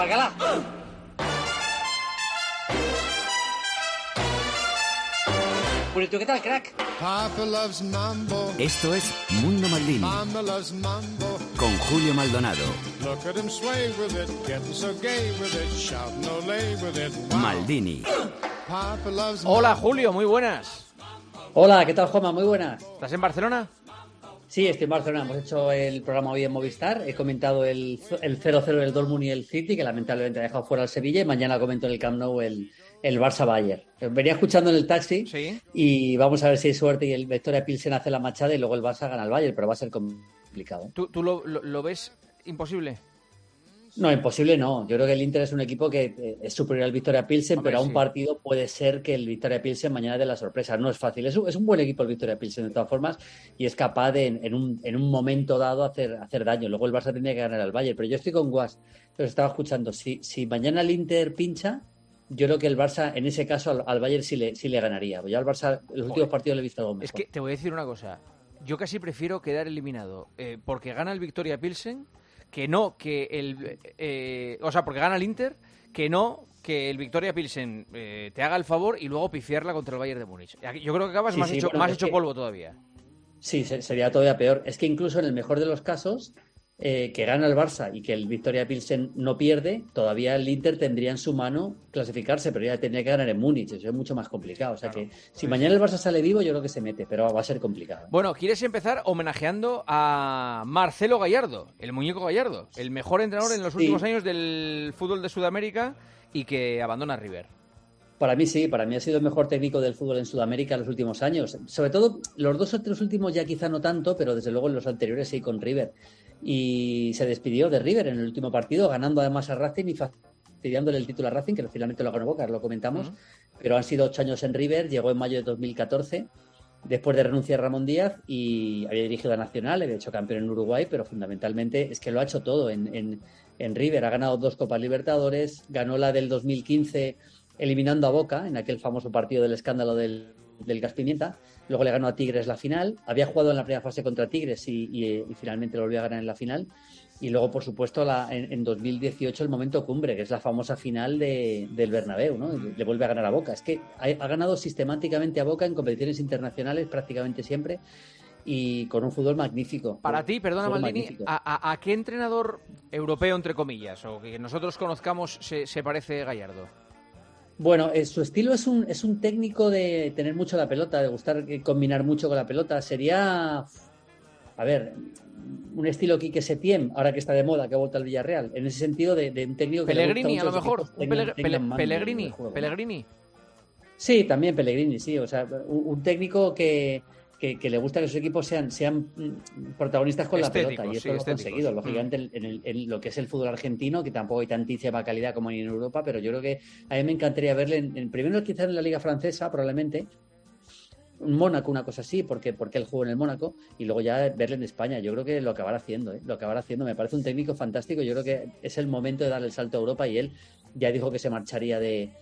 Bacalá. Pues tú, ¿qué tal, crack? Papa loves mambo. Esto es Mundo Maldini. Mama loves mambo. Con Julio Maldonado. Look at him sway with it, getting so gay with it, shouting olé with it. Wow. Maldini. Papa loves Hola, Julio, muy buenas. Hola, ¿qué tal, Juanma? Muy buenas. ¿Estás en Barcelona? Sí, estoy en Barcelona. Hemos hecho el programa hoy en Movistar. He comentado el 0-0 del Dortmund y el City, que lamentablemente ha dejado fuera al Sevilla. Y mañana comento en el Camp Nou el Barça-Bayern. Venía escuchando en el taxi. Sí. Y vamos a ver si hay suerte y el Victoria Pilsen hace la machada y luego el Barça gana al Bayern, pero va a ser complicado. ¿Tú lo ves imposible? No, imposible no. Yo creo que el Inter es un equipo que es superior al Victoria Pilsen, Hombre, pero a un sí. partido puede ser que el Victoria Pilsen mañana dé la sorpresa. No es fácil. Es un buen equipo el Victoria Pilsen de todas formas y es capaz de en un momento dado hacer daño. Luego el Barça tendría que ganar al Bayern, pero yo estoy con Guas. Los estaba escuchando. Si mañana el Inter pincha, yo creo que el Barça en ese caso al Bayern sí le ganaría. Ya al Barça los últimos partidos le he visto algo mejor. Es que te voy a decir una cosa. Yo casi prefiero quedar eliminado porque gana el Victoria Pilsen que no que porque gana el Inter, que no que el Victoria Pilsen te haga el favor y luego pifiarla contra el Bayern de Múnich. Yo creo que acabas más hecho polvo todavía. Sí, sería todavía peor. Es que incluso en el mejor de los casos, que gana el Barça y que el Victoria Pilsen no pierde, todavía el Inter tendría en su mano clasificarse, pero ya tendría que ganar en Múnich. Eso es mucho más complicado. O sea que si mañana el Barça sale vivo, yo creo que se mete, pero va a ser complicado. Bueno, ¿quieres empezar homenajeando a Marcelo Gallardo, el muñeco Gallardo, el mejor entrenador en los últimos años del fútbol de Sudamérica y que abandona River? Para mí sí, para mí ha sido el mejor técnico del fútbol en Sudamérica en los últimos años. Sobre todo los 2 o 3 últimos ya quizá no tanto, pero desde luego en los anteriores sí con River. Y se despidió de River en el último partido, ganando además a Racing y fastidiándole el título a Racing, que finalmente lo ganó Boca, lo comentamos. Pero han sido 8 años en River, llegó en mayo de 2014, después de renunciar a Ramón Díaz y había dirigido a Nacional, había hecho campeón en Uruguay, pero fundamentalmente es que lo ha hecho todo en River. Ha ganado 2 Copas Libertadores, ganó la del 2015 eliminando a Boca en aquel famoso partido del escándalo del Gas Pimienta. Luego le ganó a Tigres la final. Había jugado en la primera fase contra Tigres y finalmente lo volvió a ganar en la final. Y luego, por supuesto, en 2018 el momento cumbre, que es la famosa final del Bernabéu, ¿no? Le vuelve a ganar a Boca. Es que ha ganado sistemáticamente a Boca en competiciones internacionales prácticamente siempre y con un fútbol magnífico. Para ti, perdona Maldini, ¿a qué entrenador europeo, entre comillas, o que nosotros conozcamos se parece Gallardo? Bueno, su estilo es un técnico de tener mucho la pelota, de gustar combinar mucho con la pelota. Sería, a ver, un estilo Quique Setién, ahora que está de moda, que ha vuelto al Villarreal. En ese sentido de un técnico que Pellegrini, le gusta a lo mejor. Pellegrini. Pellegrini. Sí, también Pellegrini, sí. O sea, un técnico que le gusta que sus equipos sean protagonistas con la pelota, y esto lo ha conseguido, lógicamente, en lo que es el fútbol argentino, que tampoco hay tantísima calidad como en Europa, pero yo creo que a mí me encantaría verle primero quizás en la Liga Francesa, probablemente, un Mónaco, una cosa así, porque él jugó en el Mónaco, y luego ya verle en España. Yo creo que lo acabará haciendo, me parece un técnico fantástico. Yo creo que es el momento de darle el salto a Europa, y él ya dijo que se marcharía de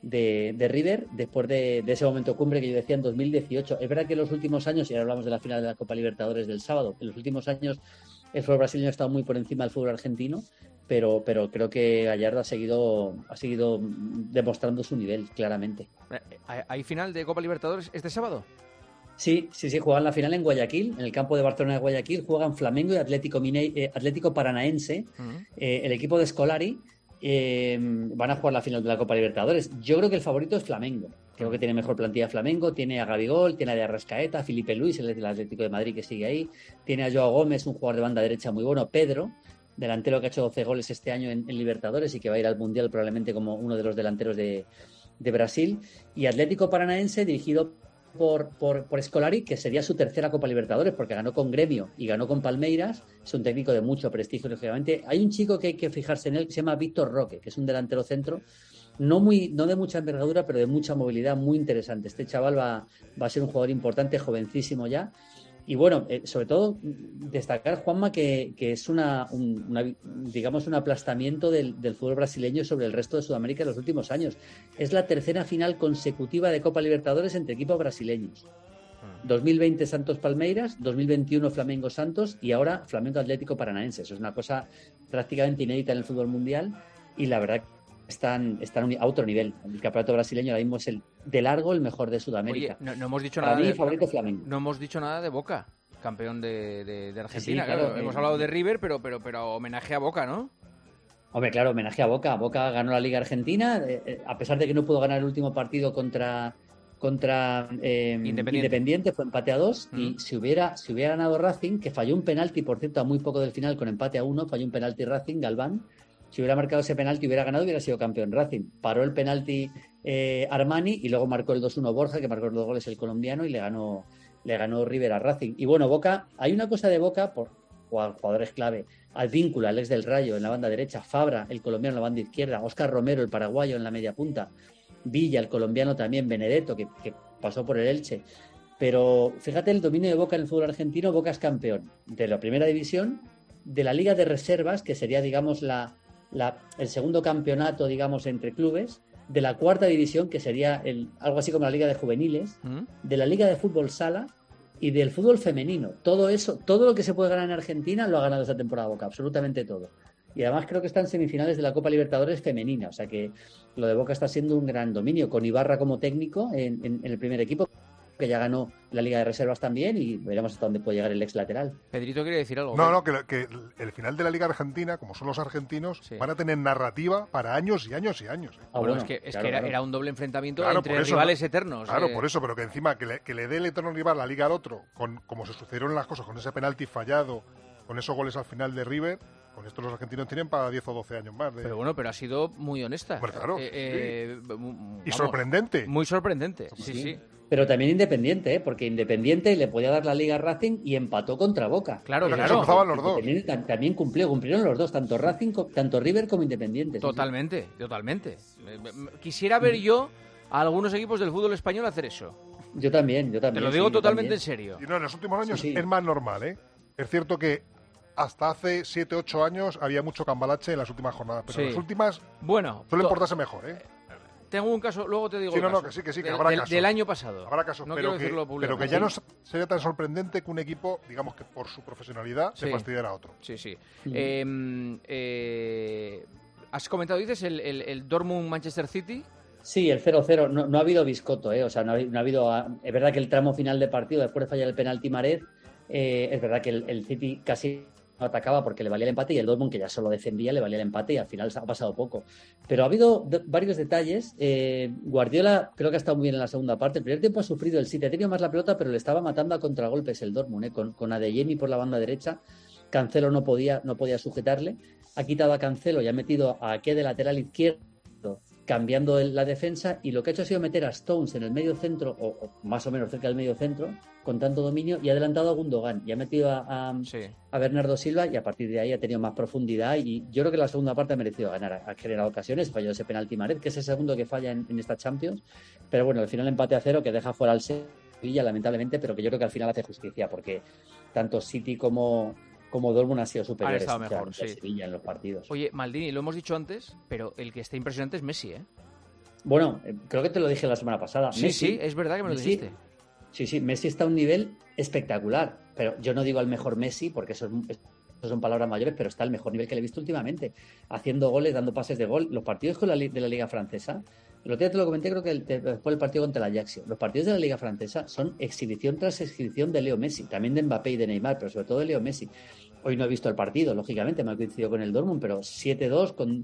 River después de ese momento cumbre que yo decía en 2018. Es verdad que en los últimos años, y ahora hablamos de la final de la Copa Libertadores del sábado, en los últimos años el fútbol brasileño ha estado muy por encima del fútbol argentino, pero creo que Gallardo ha seguido demostrando su nivel, claramente. ¿Hay final de Copa Libertadores este sábado? Sí, juegan la final en Guayaquil, en el campo de Barcelona de Guayaquil. Juegan Flamengo y Atlético Paranaense, el equipo de Scolari. Van a jugar la final de la Copa Libertadores. Yo creo que el favorito es Flamengo. Creo que tiene mejor plantilla Flamengo. Tiene a Gabigol, tiene a de Arrascaeta, a Felipe Luis, el del Atlético de Madrid, que sigue ahí. Tiene a Joao Gómez, un jugador de banda derecha muy bueno. Pedro, delantero que ha hecho 12 goles este año en Libertadores y que va a ir al Mundial probablemente como uno de los delanteros de Brasil. Y Atlético Paranaense, dirigido por Scolari, que sería su tercera Copa Libertadores, porque ganó con Gremio y ganó con Palmeiras. Es un técnico de mucho prestigio, lógicamente. Hay un chico que hay que fijarse en él, que se llama Víctor Roque, que es un delantero centro, no de mucha envergadura, pero de mucha movilidad, muy interesante. Este chaval va a ser un jugador importante, jovencísimo ya. Y bueno, sobre todo destacar, Juanma, que es digamos un aplastamiento del fútbol brasileño sobre el resto de Sudamérica en los últimos años. Es la tercera final consecutiva de Copa Libertadores entre equipos brasileños. 2020 Santos Palmeiras, 2021 Flamengo Santos y ahora Flamengo Atlético Paranaense. Eso es una cosa prácticamente inédita en el fútbol mundial. y la verdad están a otro nivel. El campeonato brasileño ahora mismo es de largo el mejor de Sudamérica. Oye, no hemos dicho Para nada mí, de favorito Flamengo. No hemos dicho nada de Boca, campeón de Argentina. Sí, claro, Hemos hablado de River, pero homenaje a Boca, ¿no? Hombre, claro, homenaje a Boca. Boca ganó la Liga Argentina, a pesar de que no pudo ganar el último partido contra Independiente, fue empate a 2, y si hubiera ganado Racing, que falló un penalti, por cierto, a muy poco del final, con empate a 1, falló un penalti Racing, Galván. Si hubiera marcado ese penalti, hubiera ganado, hubiera sido campeón Racing. Paró el penalti Armani y luego marcó el 2-1 Borja, que marcó los 2 goles el colombiano, y le ganó River a Racing. Y bueno, Boca, hay una cosa de Boca por jugadores clave: Advíncula, el ex del Rayo, en la banda derecha; Fabra, el colombiano, en la banda izquierda; Óscar Romero, el paraguayo, en la media punta; Villa, el colombiano también; Benedetto, que pasó por el Elche. Pero fíjate el dominio de Boca en el fútbol argentino. Boca es campeón de la primera división, de la Liga de Reservas, que sería, digamos, el segundo campeonato, digamos, entre clubes, de la cuarta división, que sería algo así como la Liga de Juveniles, de la Liga de Fútbol Sala y del fútbol femenino. Todo eso, todo lo que se puede ganar en Argentina lo ha ganado esta temporada Boca, absolutamente todo. Y además creo que está en semifinales de la Copa Libertadores femenina, o sea que lo de Boca está siendo un gran dominio, con Ibarra como técnico en el primer equipo, que ya ganó la Liga de Reservas también, y veremos hasta dónde puede llegar el ex lateral. Pedrito quiere decir algo. No, que el final de la Liga Argentina, como son los argentinos, sí, van a tener narrativa para años y años y años. Bueno, es que era un doble enfrentamiento entre rivales eternos. Claro, por eso, pero que encima que le dé el eterno rival la Liga al otro, como se sucedieron las cosas, con ese penalti fallado, con esos goles al final de River. Con esto los argentinos tienen para 10 o 12 años más. Pero bueno, ha sido muy honesta. Bueno, claro. Y sorprendente. Muy sorprendente, sí. Pero también Independiente, porque Independiente le podía dar la Liga a Racing y empató contra Boca. Claro. Se cruzaban los dos. También cumplieron los dos, tanto River como Independiente. Totalmente. Quisiera ver yo a algunos equipos del fútbol español hacer eso. Yo también. Te lo digo totalmente en serio. Y no, en los últimos años es más normal, ¿eh? Es cierto que hasta hace 7, 8 años había mucho cambalache en las últimas jornadas, pero en las últimas suelen portarse mejor, ¿eh? Tengo un caso, luego te digo. Que sí, que habrá casos. Del año pasado. Habrá casos, no pero que ya no sería tan sorprendente que un equipo, digamos que por su profesionalidad, se fastidiara a otro. Sí. Has comentado, dices, el Dortmund-Manchester City. Sí, el 0-0. No ha habido biscoto, o sea, no ha habido. Es verdad que el tramo final de partido, después de fallar el penalti Mahrez, es verdad que el City casi no atacaba porque le valía el empate, y el Dortmund, que ya solo defendía, le valía el empate, y al final ha pasado poco. Pero ha habido varios detalles. Guardiola creo que ha estado muy bien en la segunda parte. El primer tiempo ha sufrido el City, ha tenido más la pelota, pero le estaba matando a contragolpes el Dortmund, con Adeyemi por la banda derecha. Cancelo no podía sujetarle. Ha quitado a Cancelo y ha metido a Ake de lateral izquierdo, cambiando la defensa, y lo que ha hecho ha sido meter a Stones en el medio centro, o más o menos cerca del medio centro, con tanto dominio, y ha adelantado a Gundogan, y ha metido a Bernardo Silva, y a partir de ahí ha tenido más profundidad, y yo creo que la segunda parte ha merecido ganar. Ha generado ocasiones, falló ese penalti Mahrez, que es el segundo que falla en esta Champions, pero bueno, al final empate a 0, que deja fuera al Sevilla, lamentablemente, pero que yo creo que al final hace justicia, porque tanto City como Dortmund ha sido superiores a Sevilla en los partidos. Oye, Maldini, lo hemos dicho antes, pero el que está impresionante es Messi, ¿eh? Bueno, creo que te lo dije la semana pasada. Sí, es verdad que me lo dijiste. Sí, Messi está a un nivel espectacular, pero yo no digo al mejor Messi, porque eso son palabras mayores, pero está al mejor nivel que le he visto últimamente, haciendo goles, dando pases de gol. Los partidos de la Liga Francesa, el otro día te lo comenté, creo que después del partido contra el Ajax, los partidos de la Liga Francesa son exhibición tras exhibición de Leo Messi, también de Mbappé y de Neymar, pero sobre todo de Leo Messi. Hoy no he visto el partido, lógicamente, me ha coincidido con el Dortmund, pero 7-2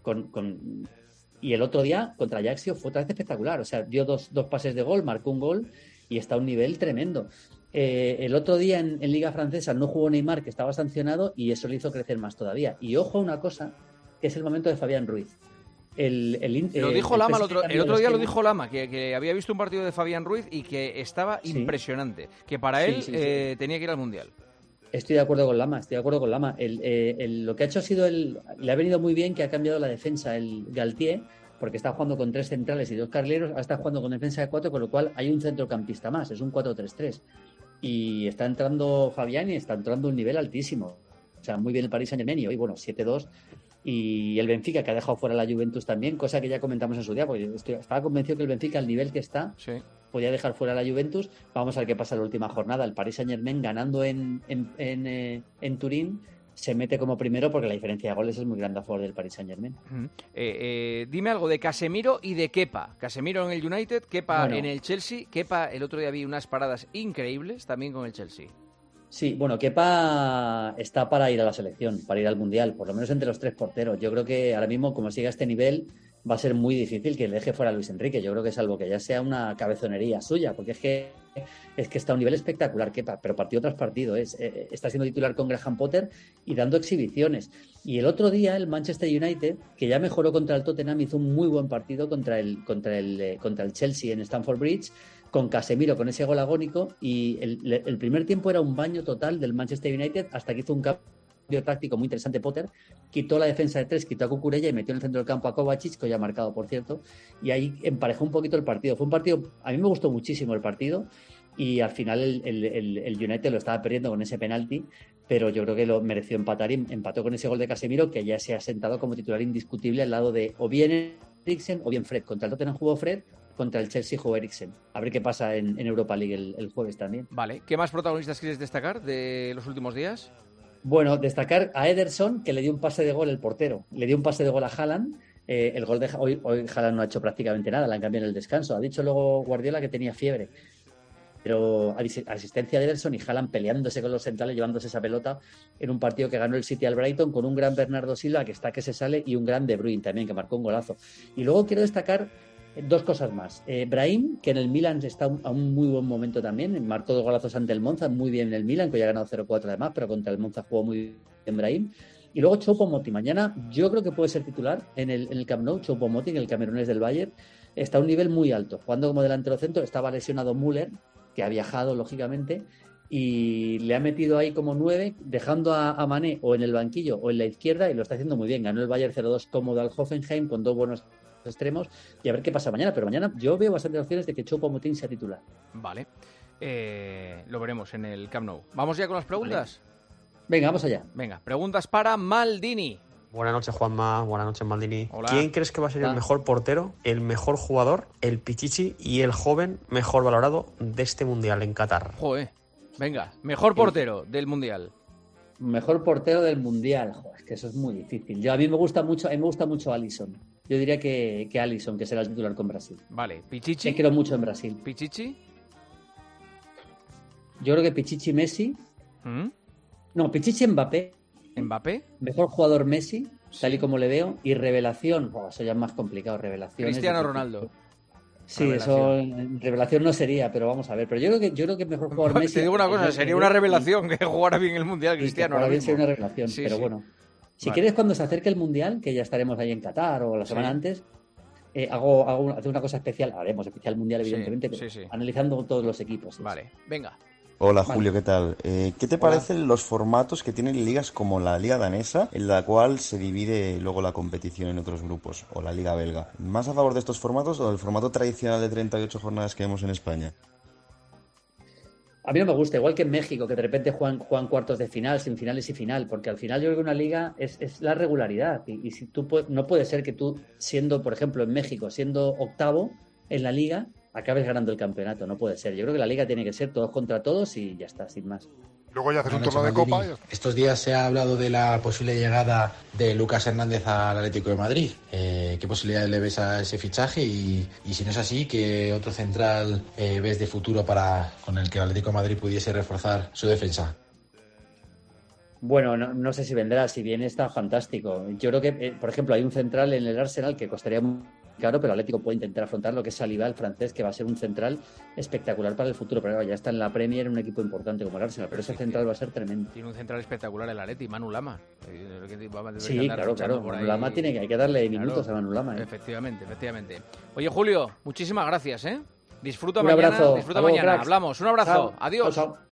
y el otro día contra Ajax fue otra vez espectacular, o sea, dio dos pases de gol, marcó un gol y está a un nivel tremendo. El otro día en Liga Francesa no jugó Neymar, que estaba sancionado, y eso le hizo crecer más todavía. Y ojo a una cosa, que es el momento de Fabián Ruiz. Lo dijo Lama el otro día, lo dijo Lama, que había visto un partido de Fabián Ruiz y que estaba impresionante, que para él tenía que ir al Mundial. Estoy de acuerdo con Lama. Lo que ha hecho ha sido le ha venido muy bien que ha cambiado la defensa el Galtier, porque está jugando con 3 centrales y 2 carrileros, ahora está jugando con defensa de 4, con lo cual hay un centrocampista más, es un 4-3-3. Y está entrando Fabián y está entrando un nivel altísimo. O sea, muy bien el Paris Saint-Germain, y hoy, 7-2. Y el Benfica, que ha dejado fuera la Juventus también, cosa que ya comentamos en su día, porque estaba convencido que el Benfica, al nivel que está, podía dejar fuera la Juventus. Vamos a ver qué pasa en la última jornada. El Paris Saint-Germain ganando en Turín se mete como primero porque la diferencia de goles es muy grande a favor del Paris Saint-Germain. Dime algo de Casemiro y de Kepa. Casemiro en el United, Kepa Bueno. en el Chelsea. Kepa, el otro día vi unas paradas increíbles también con el Chelsea. Sí, bueno, Kepa está para ir a la selección, para ir al Mundial, por lo menos entre los 3 porteros. Yo creo que ahora mismo, como siga este nivel, va a ser muy difícil que le deje fuera a Luis Enrique. Yo creo que salvo que ya sea una cabezonería suya, porque es que está a un nivel espectacular Kepa, pero partido tras partido. Está siendo titular con Graham Potter y dando exhibiciones. Y el otro día el Manchester United, que ya mejoró contra el Tottenham, hizo un muy buen partido contra el Chelsea en Stamford Bridge, con Casemiro, con ese gol agónico, y el primer tiempo era un baño total del Manchester United hasta que hizo un cambio táctico muy interesante Potter, quitó la defensa de 3, quitó a Cucurella y metió en el centro del campo a Kovacic, que ya ha marcado, por cierto, y ahí emparejó un poquito el partido. Fue un partido, a mí me gustó muchísimo el partido, y al final el United lo estaba perdiendo con ese penalti, pero yo creo que lo mereció empatar y empató con ese gol de Casemiro, que ya se ha sentado como titular indiscutible al lado de o bien Eriksen o bien Fred. Contra el Tottenham jugó Fred, contra el Chelsea jugó Eriksen. A ver qué pasa en Europa League el jueves también. Vale, ¿qué más protagonistas quieres destacar de los últimos días? Bueno, destacar a Ederson, que le dio un pase de gol el portero. Le dio un pase de gol a Haaland. El gol de hoy Haaland no ha hecho prácticamente nada, la han cambiado en el descanso. Ha dicho luego Guardiola que tenía fiebre. Pero asistencia de Ederson y Haaland peleándose con los centrales, llevándose esa pelota en un partido que ganó el City al Brighton con un gran Bernardo Silva que está que se sale y un gran De Bruyne también que marcó un golazo. Y luego quiero destacar 2 cosas más. Brahim, que en el Milan está a un muy buen momento también, marcó 2 golazos ante el Monza, muy bien en el Milan, que ya ha ganado 0-4 además, pero contra el Monza jugó muy bien Brahim. Y luego Choupo-Moting, mañana yo creo que puede ser titular en el Camp Nou. Choupo-Moting, el camerunés del Bayern, está a un nivel muy alto, jugando como delantero centro. Estaba lesionado Müller, que ha viajado lógicamente, y le ha metido ahí como 9, dejando a Mané o en el banquillo o en la izquierda, y lo está haciendo muy bien. Ganó el Bayern 0-2 cómodo al Hoffenheim con 2 buenos extremos, y a ver qué pasa mañana. Pero mañana yo veo bastantes opciones de que Choupo-Moting sea titular. Vale, lo veremos en el Camp Nou. ¿Vamos ya con las preguntas? Vale. Venga, vamos allá. Venga, preguntas para Maldini. Buenas noches, Juanma. Buenas noches, Maldini. Hola. ¿Quién crees que va a ser el mejor portero, el mejor jugador, el Pichichi y el joven mejor valorado de este Mundial en Qatar? Joder, venga, mejor portero del Mundial. Mejor portero del Mundial. Joder, es que eso es muy difícil. A mí me gusta mucho Alisson. Yo diría que Alisson, que será el titular con Brasil. Vale, Pichichi. Me quiero mucho en Brasil. Pichichi. Yo creo que Pichichi Messi. No, Pichichi Mbappé. Mbappé. Mejor jugador Messi, Sí. tal y como le veo. Y revelación, eso ya es más complicado. Revelación. Cristiano Ronaldo. Sí, revelación no sería, pero vamos a ver. Pero yo creo que mejor jugador Messi. Te digo una cosa, sería una revelación que jugara bien el Mundial Cristiano. Ahora Ahora bien mismo. sería una revelación, Sí, pero sí. bueno. Si Vale. quieres, cuando se acerque el Mundial, que ya estaremos ahí en Qatar o la semana antes, hacer una cosa especial. Haremos especial Mundial, evidentemente, Sí, pero sí. analizando todos los equipos. Sí. Vale, venga. Hola Vale. Julio, ¿qué tal? ¿Qué te parecen los formatos que tienen ligas como la Liga Danesa, en la cual se divide luego la competición en otros grupos, o la Liga Belga? ¿Más a favor de estos formatos o del formato tradicional de 38 jornadas que vemos en España? A mí no me gusta, igual que en México, que de repente juegan cuartos de final, semifinales y final, porque al final yo creo que una liga es la regularidad. Y si no puede ser que tú, siendo, por ejemplo, en México, siendo octavo en la liga, acabes ganando el campeonato. No puede ser. Yo creo que la liga tiene que ser todos contra todos y ya está, sin más. Luego ya haces un Buenas torneo de noches, copa. Maldini. Estos días se ha hablado de la posible llegada de Lucas Hernández al Atlético de Madrid. ¿Qué posibilidades le ves a ese fichaje? Y si no es así, ¿qué otro central ves de futuro con el que el Atlético de Madrid pudiese reforzar su defensa? Bueno, no sé si vendrá. Si viene, está fantástico. Yo creo que, por ejemplo, hay un central en el Arsenal que costaría muy caro, pero el Atlético puede intentar afrontar lo que es Saliba, el francés, que va a ser un central espectacular para el futuro. Pero claro, ya está en la Premier un equipo importante como el Arsenal, pero ese central va a ser tremendo. Tiene un central espectacular el Atleti, Manu Lama. Sí, claro. Manu Lama hay que darle minutos a Manu Lama. Efectivamente. Oye, Julio, muchísimas gracias, ¿eh? Disfruta Un mañana. abrazo. Disfruta Hasta luego, mañana. cracks. Hablamos. Un abrazo. Chao. Adiós. Chao.